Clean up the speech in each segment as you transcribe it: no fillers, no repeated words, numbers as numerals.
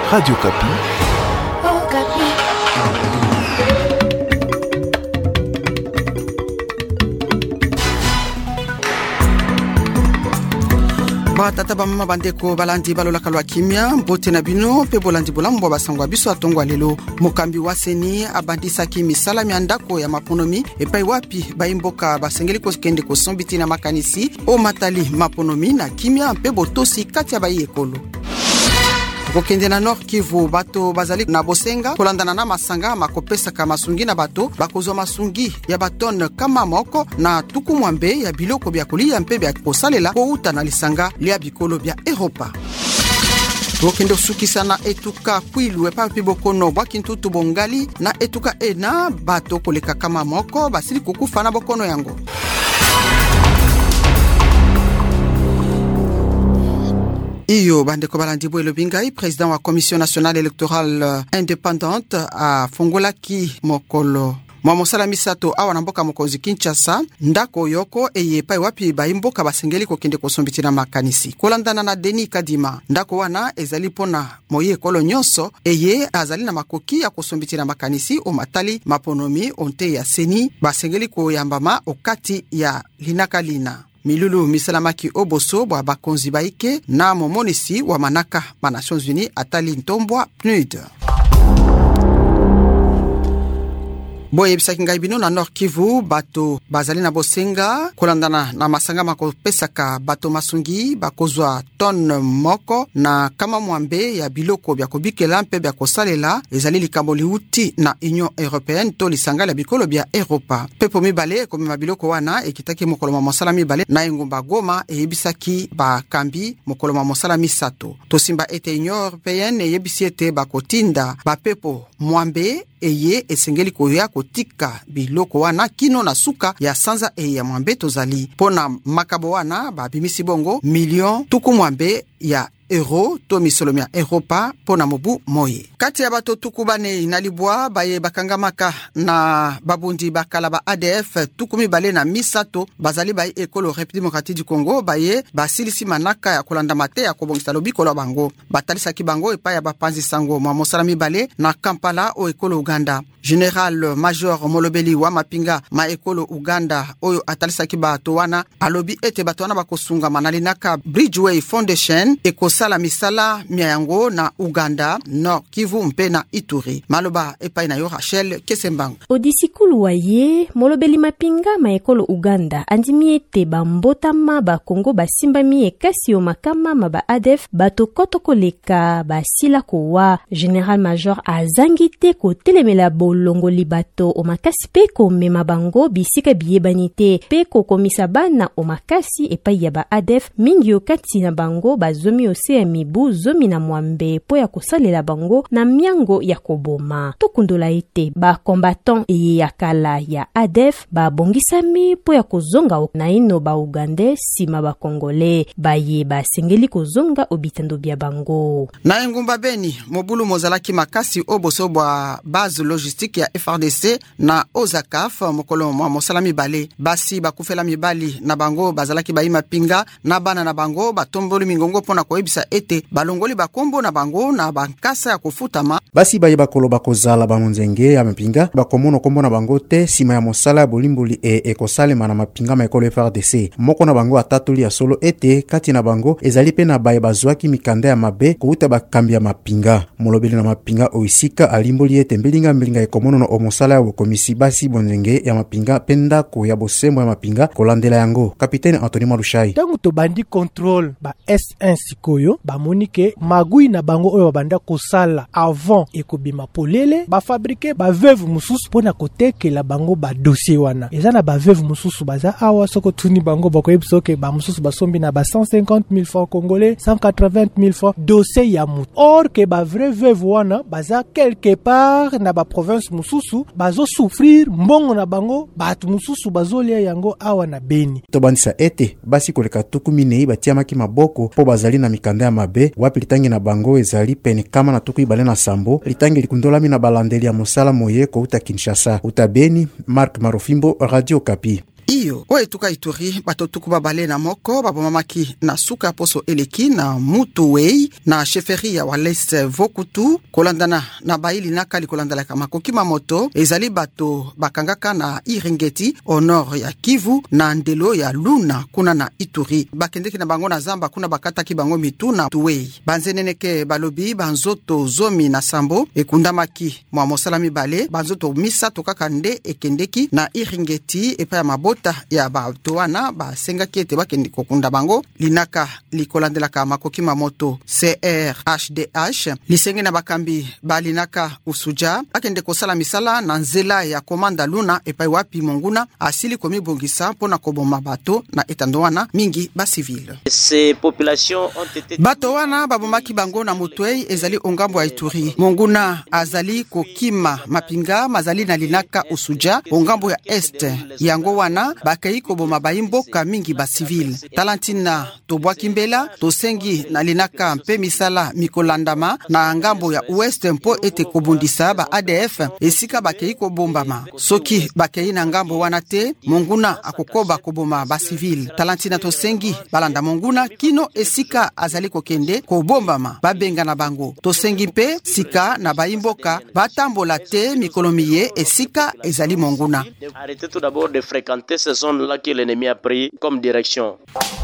Radio Kapi. Tata bamama bandeko balandi balolaka lwa kimia mbote na bino pe bolandi bolambo basangwa biso atongwa lelo mokambi wa seni abandisaki misala mya ndako ya maponomi epai wapi baimboka basengeli kosokende kosombiti na makanisi o matali maponomi na kimia pe botosi kati ya bayi ekolo. Kokende na Nord Kivu bato bazali na bosenga kolandana na masanga makopesaka masungi na bato bakozwa masungi ya baton kama moko na tuku mwambe ya biloko bya kolia mpe bya kosalela kouta na lisanga lia bikolo bya Europa. Kokende sukisa na etuka kwilu epapi bokono bwakintutu bongali na etuka ena bato koleka kama moko basili kukufa na bokono yango. Iyo bandeko balandi bwelo bingai président wa commission nationale électorale indépendante a fongolaki mokolo mwa mosala misato awa na mboka mokonzi Kinshasa ndako yoko eye pai wapi baimboka basengeli kokende kosombiti na makanisi kolandana na Denis Kadima ndako wana ezali pona moye ekolo nyonso eye azali na makoki ya kosombiti na makanisi o matali maponomi onte ya seni basengeli koyambama okati ya linakalina. Milulu misalamaki oboso bwa bakonzi baike na momonisi wa manaka ma Nations Unies atali ntombwa PNUD. Boye bisaki ngai bino na Nord Kivu bato bazali na bosenga kolandana na masanga makopesaka bato masungi bakozwa ton moko na kama mwambe ya biloko bya kobikela mpe bya kosalela ezali likambo liuti na Union Européenne to lisanga la bikolo bya Europa. Pepo mibale komema biloko wana ekitaki mokolo ma mosala mibale na engumba Goma eyebisaki bakambi mokolo ma mosala misato. Tosimba ete Union Européenne eyebisi ete bakotinda bapepo mwambe eye esengeli koya kotika biloko wana kino na suka ya sanza ya mwambe tozali pona makabo wana babimisi bongo million tuku mwambe ya euro to misolomia Europa pona mobu moye. Kati ya bato tuku bane inalibwa baye bakangamaka na babundi bakala ba ADF tuku mibale na misato bazali baye ekolo République démocratique du Congo baye basilisi manaka ya kolanda mate ya kobongisa lobiko la bango batalisaki bango epa ya bapanzi sango mwa mosala mibale na Kampala o ekolo Uganda. General Major Molobeli wa mapinga ma ekolo Uganda oyo atalisaki bato wana alobi ete bato wana bakosunga manalinaka Bridgeway Foundation ekosala misala miayango na Uganda, Nord Kivu mpe na Ituri. Maloba epai na yo Rachel Kesembango. Odisikulu waye Molobeli mapinga ma ekolo Uganda andimi ete bambotama ba Kongo basimbami ekasi yo makama ma ba ADF bato kotoko leka basila kowa. General Major azangite ko telemela bolongo libato o makasi pe ko mema bango bisika biyebanite pe ko komisa bana o makasi epai ya ba ADF mingi yo kati na bango bazomi ose ya mibu zomi na mwambe po ya kosalela bango na miango ya koboma. Tokundola ete ba combattant eye ya kala ya ADF ba bongisami po ya kozonga na ino ba Ugande sima ba Kongole baye basengeli kozonga obitando bya bango. Na engumba Beni mobulu mozalaki makasi oboso bwa base logistique ya FRDC na Ozakaf mokolo mwa mosala mibale basi bakufela mibali na bango bazalaki baima pinga na bana na bango batomboli mingongo pona koebisa ete balongoli bakombo na bango na bankasa ya kofutama basi baye bakolo bakozala bamonzenge ya mapinga bakomono kombo na bango te sima ya mosala ya bolimboli ekosalema na mapinga ma ekolo FRDC moko na bango atatoli ya solo ete kati na bango ezali pe na baye bazwaki mikanda ya mabe kouta bakambi ya mapinga molobeli na mapinga oisika alimboli ete mbelinga ekomono na omosala ya bokomisi basi bonzenge ya mapinga penda ko ya bosembo ya mapinga kolandela yango. Kapitene Anthony Malushai tangu to bandi contrôle ba S1 sikoyo ba monike magui na bango oyo banda kosala avant ekobima polele ba fabriquer ba veuve mususu pona kotekela bango ba dossier wana eza na ba veuve mususu baza awa soko tuni bango bakoyebisa ke ba mususu basombi na ba 150,000 francs congolais 180,000 francs dossier ya mutu or ke ba vrai veuve wana baza quelque part na ba province mususu bazo souffrir mbongo na bango batu mususu bazolia yango awa na Beni. Tobandisa ete basi koleka tuku minei batiamaki maboko po bazali na mikanda ya mabe wapi litangi na bango ezali pene kama na tuku ibale na sambo litangi likundolami na balandeli ya mosala moye ko uta Kinshasa uta Beni. Mark Marofimbo, Radio Kapi. iyo oyo etuka Ituri bato tukuba bale na moko babomamaki na suka poso eleki na mutu wei na sheferi ya Walese Vokutu kolandana na baili nakali kolandalaka makoki mamoto ezali bato bakangaka na Iringeti au nord ya Kivu na ndelo ya Luna kuna na Ituri bakendeki na bango na zamba kuna bakataki bango mitu na tuwei banzeneneke balobi banzoto zomi na sambo ekundamaki mwa mosala mibale banzoto misato kaka nde ekendeki na Iringeti epa ya mabota ya bato wana basengaki ete bakende kokunda bango linaka likolandelaka makoki mamoto CRHDH lisenge na bakambi balinaka usuja bakende kosala misala na nzela ya komanda Luna epai wapi monguna asili komibongisa mpona koboma bato na etando wana mingi ba civil. Bato wana babomaki bango na mutwei ezali ongambo ya Ituri. Monguna azali kokima mapinga mazali na linaka usuja ongambo ya este yango wana bakei koboma baimboka mingi ba civil. Talantina tobwaki mbela tosengi na linaka mpe misala mikolandama na ngambo ya ouest mpo ete kobundisa ba ADF esika bakei kobombama. Soki bakei na ngambo wana te monguna akokoba koboma ba civil. Talantina tosengi balanda monguna kino esika azali kokende kobombama babenga na bango. Tosengi mpe sika na baimboka batambola te mikolomiye esika ezali monguna. Arrêtez tout d'abord de fréquenter ces zones-là que l'ennemi a pris comme direction.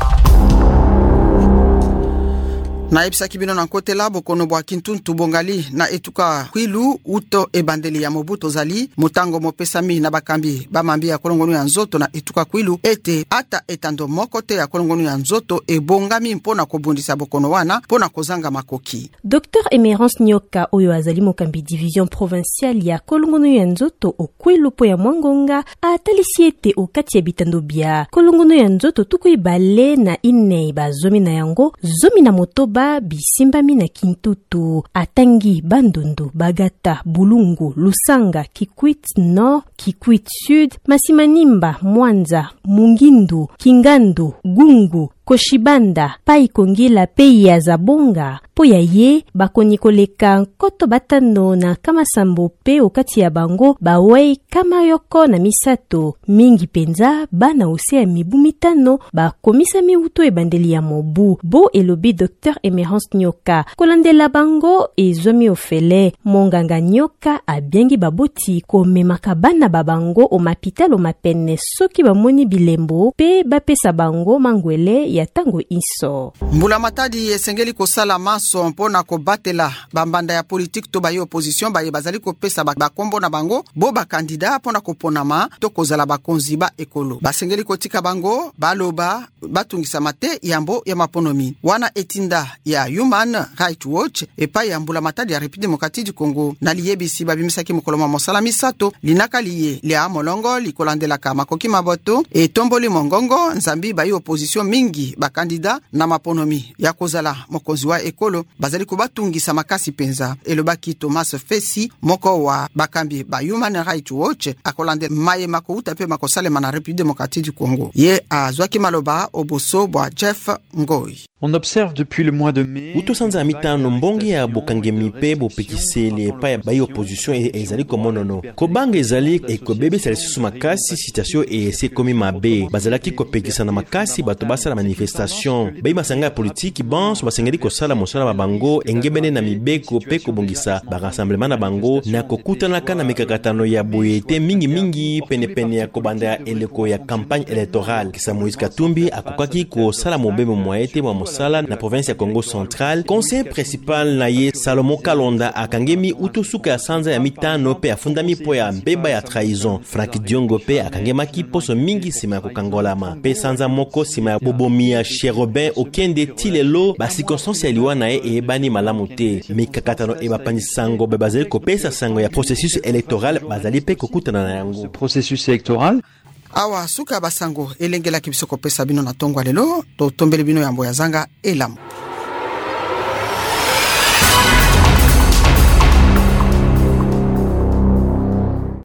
Na ebisaki bino na nkotela bokono bwa kintuntu bongali na etuka kwilu uto ebandeli ya Mobutu zali mutango mopesami na bakambi bamambi ya kolongonu ya nzoto na etuka kwilu ete ata etando moko te ya kolongonu ya nzoto ebongami mpona kobundisa bokono wana mpona kozanga makoki. Dr Emerance Nyoka oyo azali mokambi division provinciale ya kolongonu ya nzoto okwilu po ya Mwangonga atalisi ete okati ya bitando bia kolongonu ya nzoto tuku ibale na ine bazomi na yango zomi na motoba bisimbami na Kintutu atangi Bandundu, Bagata, Bulungu, Lusanga, Kikwit Nord, Kikwit Sud, Masimanimba, Mwanza, Mungindu, Kingandu, Gungu, Koshibanda, Pai Kongila pei ya Zabonga, po ya ye bakoni koleka nkoto batano na kama sambo pe okati ya bango bawei kama yoko na misato mingi penza bana ose ya mibu mitano bakomisa miuto ebandeli ya mobu bo elobi Dr Emerance Nyoka kolandela bango ezomi ofele monganga Nyoka abiengi baboti komemaka bana babango o mapitalo mapene soki bamoni bilembo pe bapesa bango mangwele ya tango iso. Mbula matadi esengeli kosala maso mpona kobatela bambanda ya politique to baye opposition baye bazali kopesa bakombo na bango bo bakandida mpona koponama to kozala bakonzi ba ekolo. Basengeli kotika bango baloba batungisa mate yambo ya maponomi. Wana etinda ya Human Rights Watch epa ya mbula matadi ya République démocratique du Congo na liyebisi babimisaki mokoloma mosala misato linaka liye lea molongo likolandelaka makoki maboto etomboli mongongo nzambi baye opposition mingi bakandida na maponomi ya kozala mokonzi wa ekolo bazali kubatungisa makasi penza. Elobaki Thomas Fesi moko wa bakambi ba Human Rights Watch akolande maye makouta pe makosalema na République démocratique du Congo. Ye azwaki maloba oboso bwa Jeff Ngoi. On observe depuis le mois de mai utosanza mitano mbongi ya bokangemi pe bopekiseli epa ya bayi opposition ezali komonono kobanga ezali ekobebesala lisusu makasi situation ese komi mabe bazalaki kopekisa na makasi bato basala manifestation bayi masanga ya politiki banso basengeli kosala mosala babango engebene na mibeko pe kobongisa barassemblement na bango na kokutanaka na mikakatano ya boyete mingi penepene ya kobanda ya eleko ya campagne électorale. Kisa Moïse Katumbi akokaki kosala mobembo mwaete mwa mosala na province ya Congo Central. Conseil principal na ye Salomo Kalonda akangemi utosuka ya sanza ya mitano pe afundami po ya mbeba ya trahison. Frank Diongo pe akangemaki poso mingi sima ya kokangolama pe sanza moko sima ya bobomi ya Cherobin okende tilelo basi constance ya liwa na ye ebani malamu te. Mikakatano ebapani sango be bazali kopesa sango ya processus électoral bazali pe kokutana na yango. processus électoral. Awa suka basango elengela kibiso kopesa bino na tongwa lelo to tombele bino yambo ya zanga elamu.